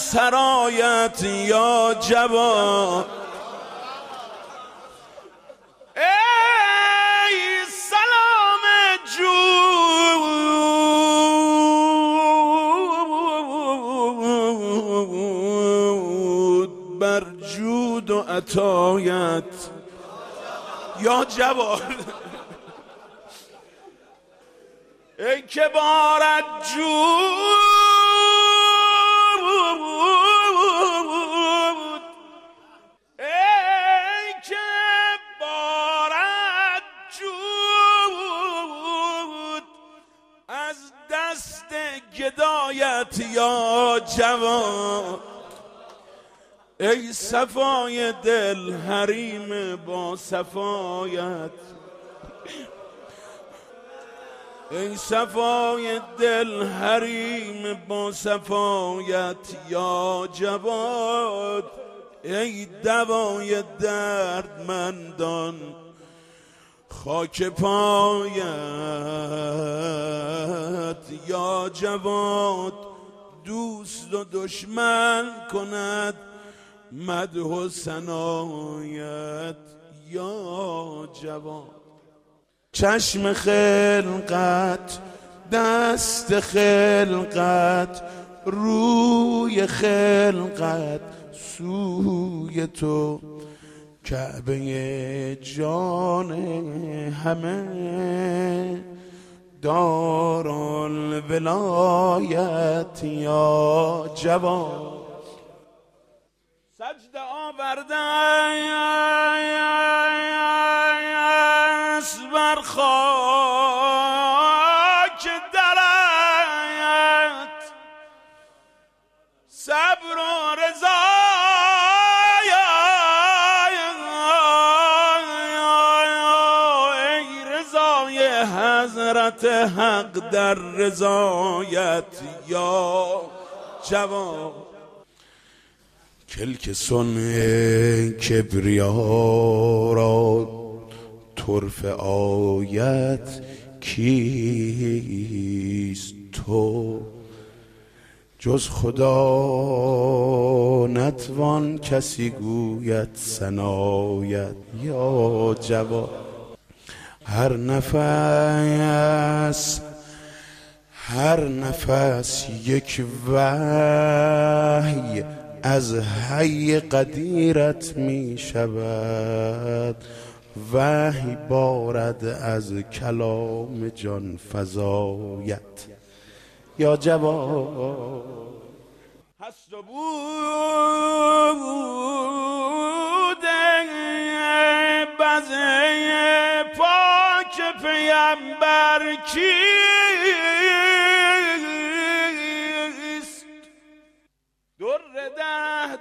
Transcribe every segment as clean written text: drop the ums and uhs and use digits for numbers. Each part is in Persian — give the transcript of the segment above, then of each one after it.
سرایت یا جوان. ای سلام جود بر جود و عطایت یا جوان. ای که بارد جود گدایت یا جوان. ای صفای دل حریم با صفایت، ای صفای دل حریم با صفایت یا جوان. ای دوای دردمندان خاک پایت یا جواد. دوست و دشمن کند مدح و ثنایت یا جواد. چشم خلقت، دست خلقت، روی خلقت سوی تو، کعبه جان همه دارالولایت یا جوان. سجده آورده است بر خاک درت، صبر و رضا حضرت حق در رضایت یا جوان. کلک صنع کبریا را طرف آیت کیست؟ تو جز خدا نتوان کسی گوید ثنایت یا جوان. هر نفس یک وحی از حی قدیرت می شود، وحی بارد از کلام جان فزایت یا جوان. هست و بود بزه پاک پیمبر کیست؟ در ده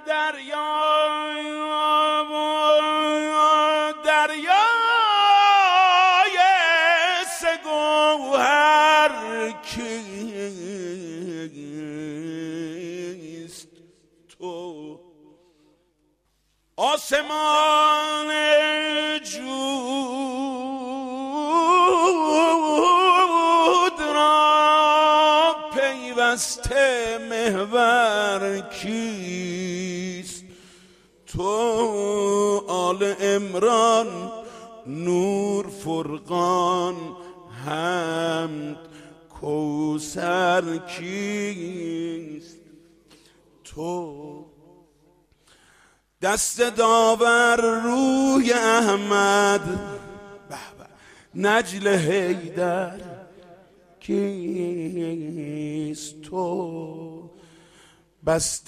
دریای سگوهر کیست؟ تو آسمان جود را پیوسته محور کیست؟ تو آل عمران نور فرقان حمد کوثر کیست؟ تو دست داور روی احمد نجل حیدر کیست؟ تو بست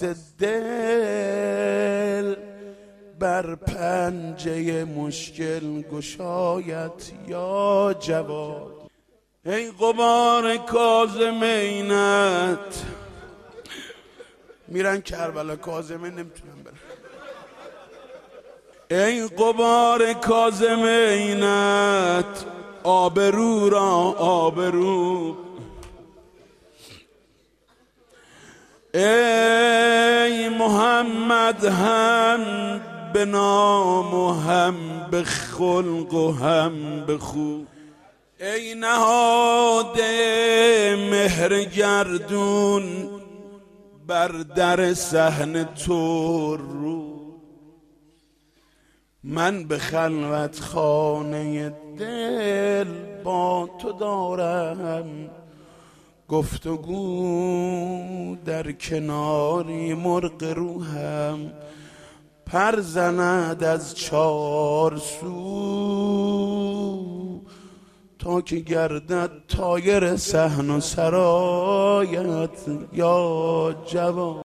دل بر پنجه مشکل گشایت یا جواد. ای غبار کاظمینت، میرن کربلا کاظمه نمیتونن برن. ای غبار کاظمینت آبرو را آبرو. ای محمد هم به نام و هم به خلق و هم به خو. ای نهاده مهر گردون بر در صحن تو رو. من به خلوت خانه دل با تو دارم، گفتگو در کناری مرغ روحم. پر زند از چار سو تا که گردد طایر صحن و سرایت یا جوان.